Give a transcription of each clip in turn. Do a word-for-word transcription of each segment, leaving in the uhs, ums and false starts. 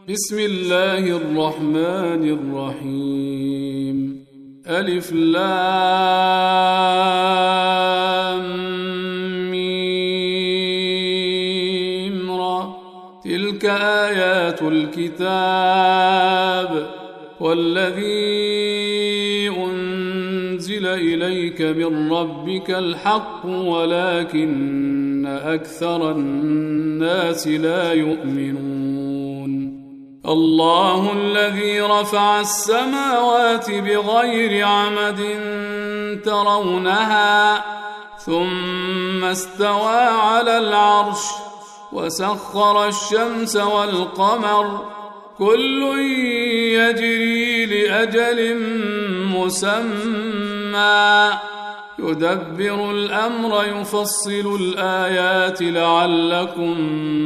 بسم الله الرحمن الرحيم. ألف لام ميم را. تلك آيات الكتاب والذي أنزل إليك من ربك الحق ولكن أكثر الناس لا يؤمنون. الله الذي رفع السماوات بغير عمد ترونها ثم استوى على العرش وسخر الشمس والقمر كل يجري لأجل مسمى يدبر الأمر يفصل الآيات لعلكم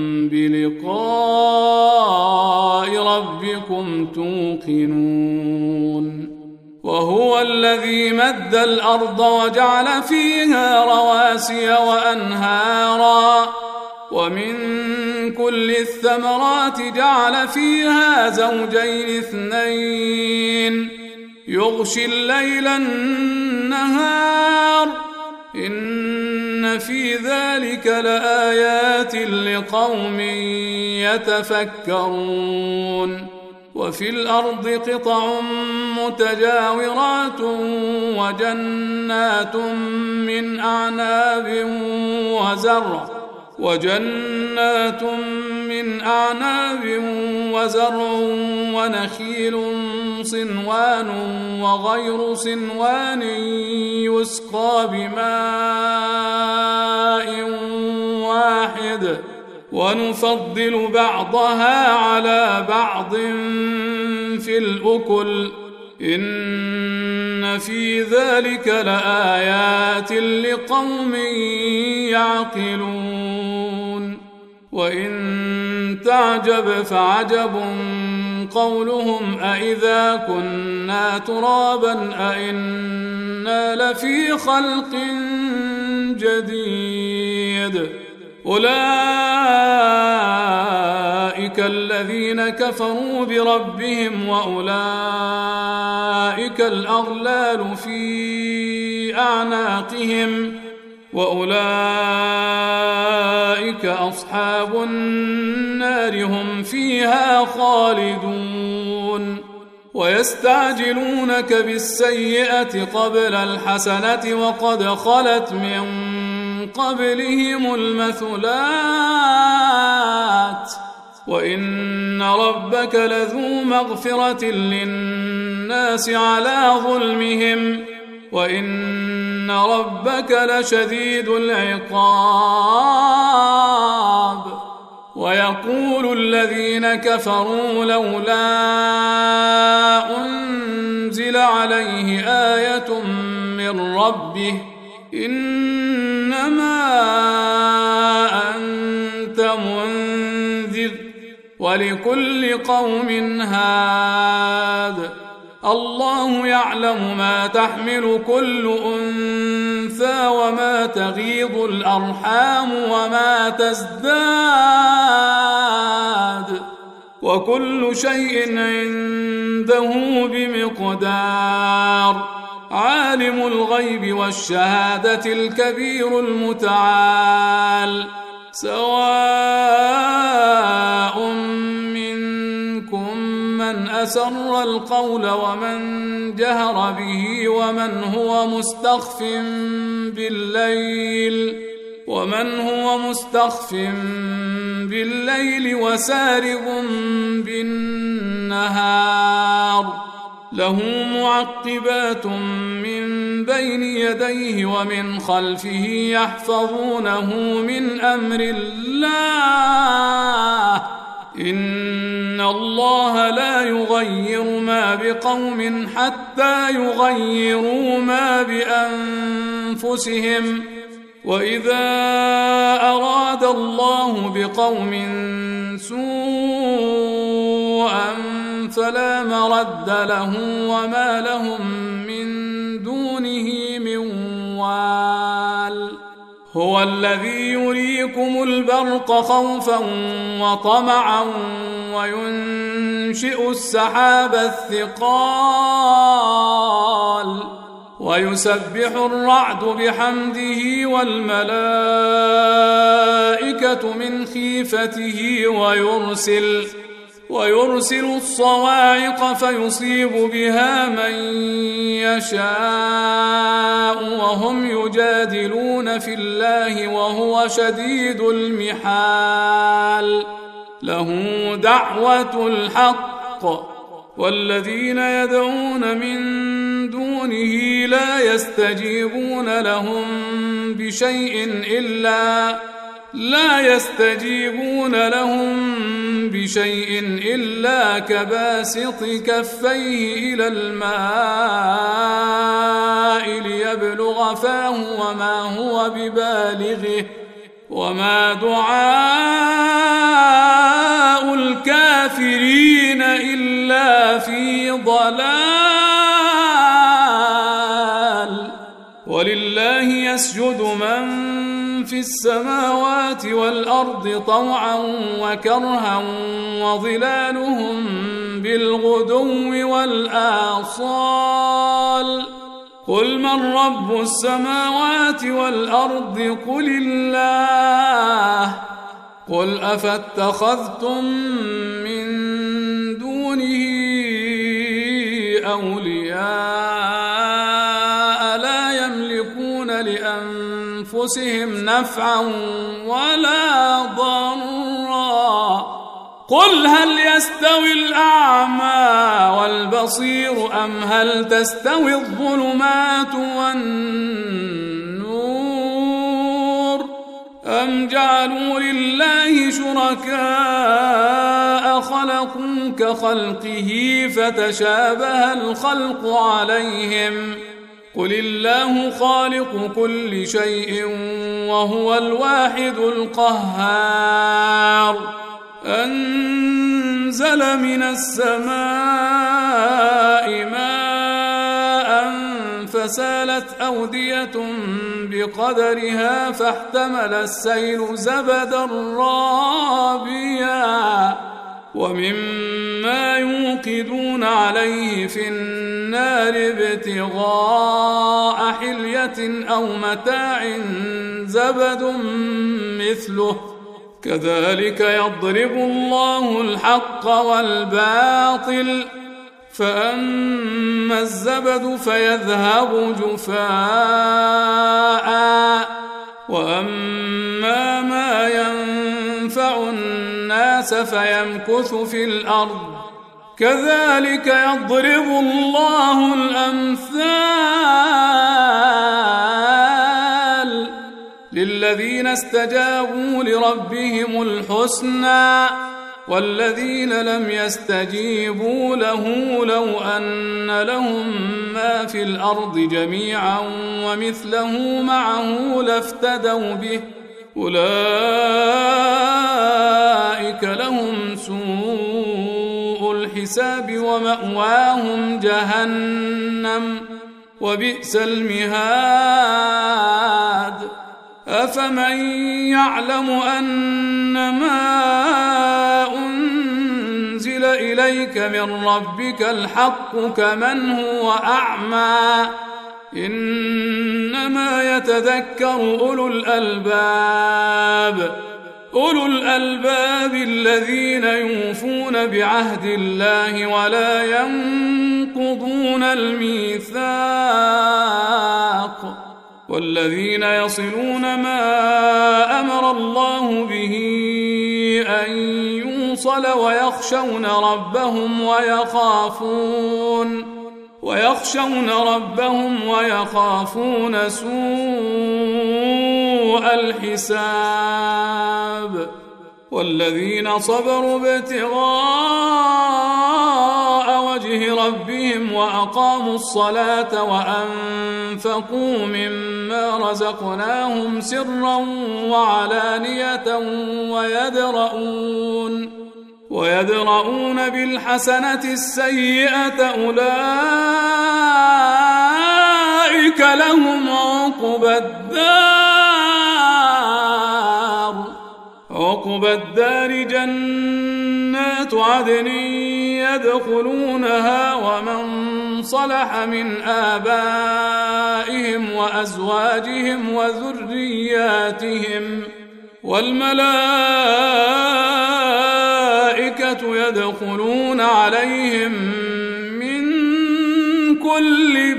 بلقاء ربكم توقنون. وهو الذي مد الأرض وجعل فيها رواسي وأنهارا ومن كل الثمرات جعل فيها زوجين اثنين يغشي الليل النهار إن في ذلك لآيات لقوم يتفكرون. وفي الأرض قطع متجاورات وجنات من أعناب وزرع وجنات من أعناب وزرع ونخيل صنوان وغير صنوان يسقى بماء واحد ونفضل بعضها على بعض في الأكل إن في ذلك لآيات لقوم يعقلون. وإن تعجب فعجب قولهم أإذا كنا ترابا أإنا لفي خلق جديد. أولئك الذين كفروا بربهم وأولئك الأغلال في أعناقهم وأولئك أصحاب النار هم فيها خالدون. ويستعجلونك بالسيئة قبل الحسنة وقد خلت من قبلهم المثلات وإن ربك لذو مغفرة للناس على ظلمهم وإن ربك لشديد العقاب. ويقول الذين كفروا لولا أنزل عليه آية من ربه إنما أنت منذر ولكل قوم هاد. الله يعلم ما تحمل كل أنثى وما تغيض الأرحام وما تزداد وكل شيء عنده بمقدار. عالم الغيب والشهادة الكبير المتعال. سواء منكم من أسر القول ومن جهر به ومن هو مستخف بالليل ومن هو مستخف بالليل وسارب بالنهار. له معقبات من بين يديه ومن خلفه يحفظونه من أمر الله إن الله لا يغير ما بقوم حتى يغيروا ما بأنفسهم وإذا أراد الله بقوم سوءا فلا مرد له وما لهم من دونه من وال. هو الذي يريكم البرق خوفا وطمعا وينشئ السحاب الثقال ويسبح الرعد بحمده والملائكة من خيفته ويرسل ويرسل الصواعق فيصيب بها من يشاء وهم يجادلون في الله وهو شديد المحال له دعوة الحق والذين يدعون من دونه لا يستجيبون لهم بشيء إلا لا يستجيبون لهم بشيء إلا كباسط كفيه إلى الماء ليبلغ فاه وما هو ببالغه وما دعاء الكافرين إلا في ضلال ولله يسجد من في السماوات والأرض طوعا وكرها وظلالهم بالغدو والآصال قل من رب السماوات والأرض قل الله قل أفاتخذتم من دونه أولياء لا يملكون لأنفسهم نفعا ولا ضرا قل هل يستوي الأعمى والبصير أم هل تستوي الظلمات والنور أم جعلوا لله شركاء خلقوا كخلقه فتشابه الخلق عليهم قل الله خالق كل شيء وهو الواحد القهار أنزل من السماء ماء فسالت أودية بقدرها فاحتمل السيل زبدا رابيا ومما يوقدون عليه في النار ابتغاء حلية أو متاع زبد مثله كذلك يضرب الله الحق والباطل فأما الزبد فيذهب جفاء وأما ما ينفع الناس فيمكث في الأرض كذلك يضرب الله الأمثال للذين استجابوا لربهم الحسنى والذين لم يستجيبوا له لو أن لهم ما في الأرض جميعا ومثله معه لافتدوا به أولئك لهم سوء الحساب ومأواهم جهنم وبئس المهاد أفمن يعلم أنما أنزل إليك من ربك الحق كمن هو أعمى إنما يتذكر أولو الألباب أولو الألباب الذين يوفون بعهد الله ولا ينقضون الميثاق والذين يصلون ما أمر الله به أن يوصل ويخشون ربهم ويخافون ويخشون ربهم ويخافون سوء الحساب والذين صبروا ابتغاء وجه ربهم وأقاموا الصلاة وأنفقوا مما رزقناهم سرا وعلانية ويدرؤون ويدرؤون بالحسنة السيئة أولئك لهم عقبى الدار وعقبى الدار جنات عدن يدخلونها ومن صلح من آبائهم وأزواجهم وذرياتهم والملائكة يدخلون عليهم من كل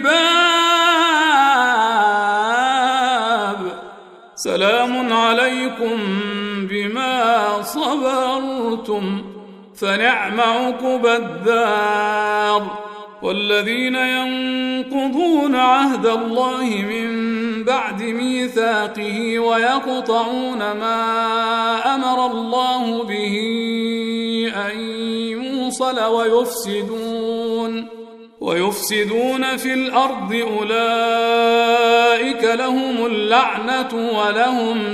باب سلام عليكم بما صبرتم فنعم عقبى الدار. والذين ينقضون عهد الله من بعد ميثاقه ويقطعون ما أمر الله به أن يوصل ويفسدون ويفسدون في الأرض أولئك لهم اللعنة ولهم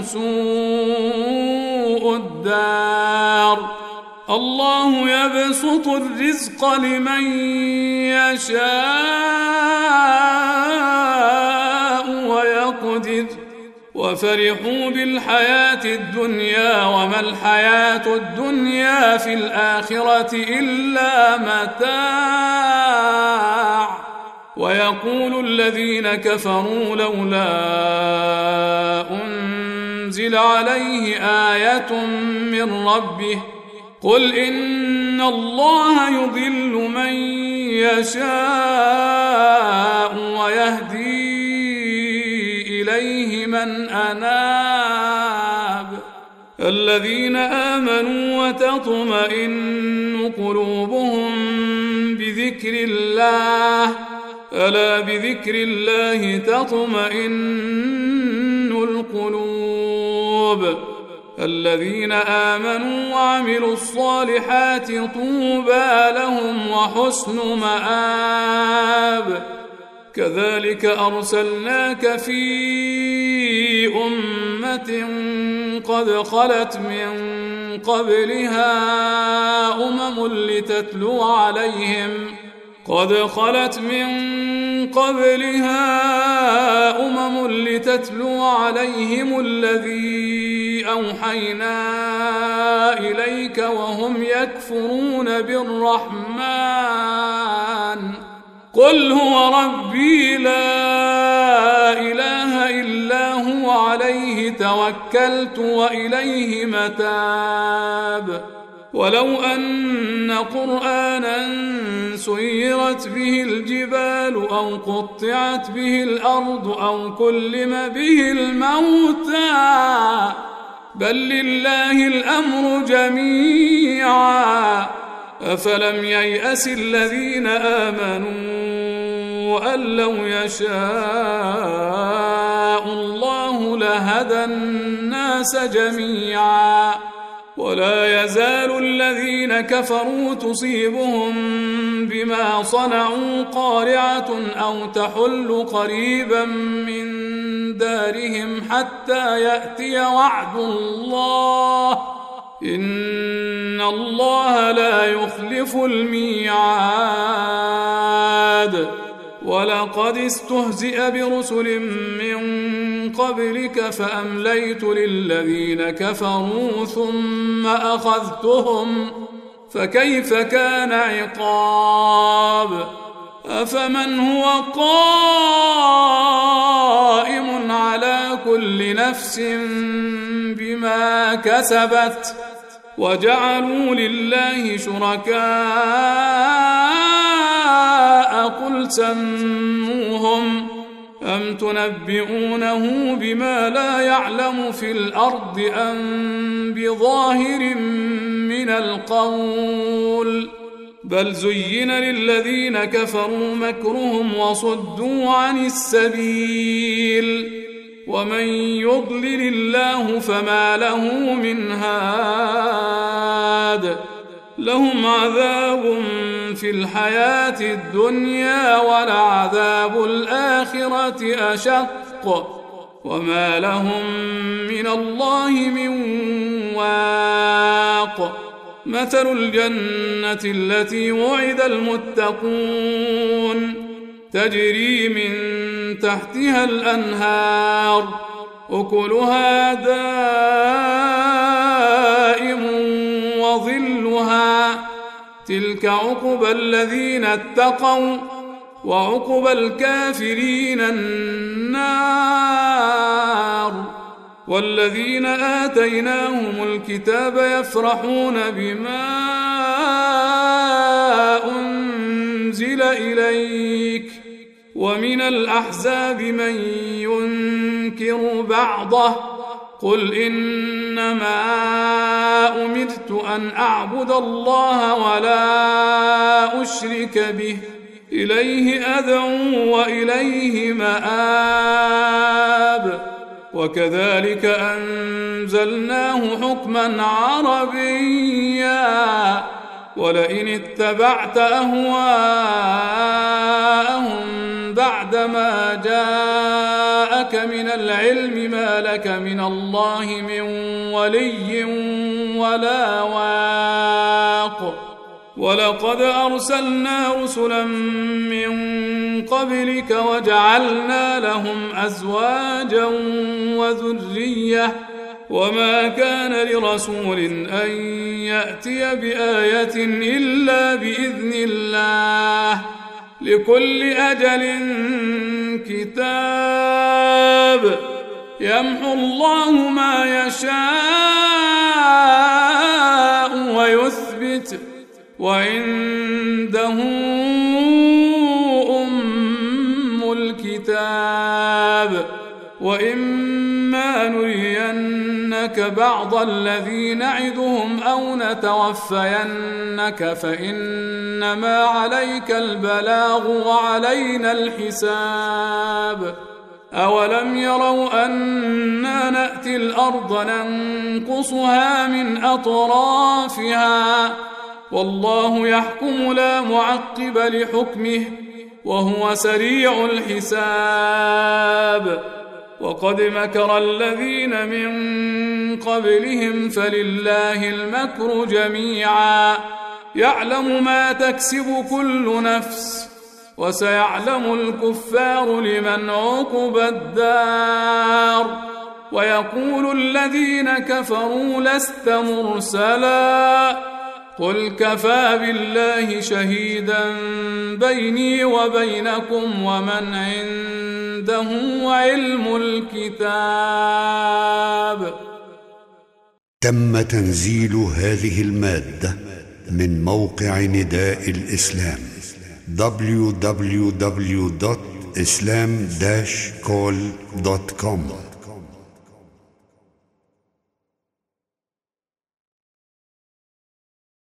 سوء الدار. الله يبسط الرزق لمن يشاء ويقدر وفرحوا بالحياة الدنيا وما الحياة الدنيا في الآخرة إلا متاع. ويقول الذين كفروا لولا أنزل عليه آية من ربه قل إن الله يضل من يشاء ويهدي إليه من أناب. الذين آمنوا وتطمئن قلوبهم بذكر الله ألا بذكر الله تطمئن القلوب. الذين آمنوا وعملوا الصالحات طوبى لهم وحسن مآب. كذلك أرسلناك في أمة قد خلت من قبلها أمم لتتلو عليهم قد خلت من قبلها أمم لتتلو عليهم الذي أوحينا إليك وهم يكفرون بالرحمن قل هو ربي لا إله إلا هو عليه توكلت وإليه متاب. ولو أن قرآنا سيرت به الجبال أو قطعت به الأرض أو كلم به الموتى بل لله الأمر جميعا أفلم ييأس الذين آمنوا أن لو يشاء الله لهدى الناس جميعا. ولا يزال الذين كفروا تصيبهم بما صنعوا قارعة أو تحل قريبا من دارهم حتى يأتي وعد الله إن الله لا يخلف الميعاد. ولقد استهزئ برسل من قبلك فأمليت للذين كفروا ثم أخذتهم فكيف كان عقاب. أفمن هو قائم على كل نفس بما كسبت وجعلوا لله شركاء قل سموهم أم تنبئونه بما لا يعلم في الأرض أم بظاهر من القول بل زين للذين كفروا مكرهم وصدوا عن السبيل ومن يضلل الله فما له من هاد. لهم عذاب في الحياة الدنيا ولعذاب الآخرة أشق وما لهم من الله من واق. مثل الجنة التي وعد المتقون تجري من تحتها الأنهار أكلها تلك عقبى الذين اتقوا وعقبى الكافرين النار. والذين آتيناهم الكتاب يفرحون بما أنزل إليك ومن الأحزاب من ينكر بعضه قل إنما أمرت أن أعبد الله ولا أشرك به إليه أدعو وإليه مآب. وكذلك أنزلناه حكما عربيا ولئن اتبعت أهواءهم بعدما جاءك من العلم ما لك من الله من ولي ولا واق. ولقد أرسلنا رسلا من قبلك وجعلنا لهم أزواجا وذرية وما كان لرسول أن يأتي بآية إلا بإذن الله لكل أجل كتاب يمحو الله ما يشاء ويثبت وعنده أم الكتاب. وإما نرينك بعض الذي نعدهم أو نتوفينك فإنما عليك البلاغ وعلينا الحساب. أولم يروا أنا نأتي الأرض ننقصها من أطرافها والله يحكم لا معقب لحكمه وهو سريع الحساب. وقد مكر الذين من قبلهم فلله المكر جميعا يعلم ما تكسب كل نفس وسيعلم الكفار لمن عقبى الدار. ويقول الذين كفروا لست مرسلا قل كفى بالله شهيدا بيني وبينكم ومن عنده علم الكتاب. تم تنزيل هذه المادة من موقع نداء الإسلام دبليو دبليو دبليو دوت إسلام داش كول دوت كوم.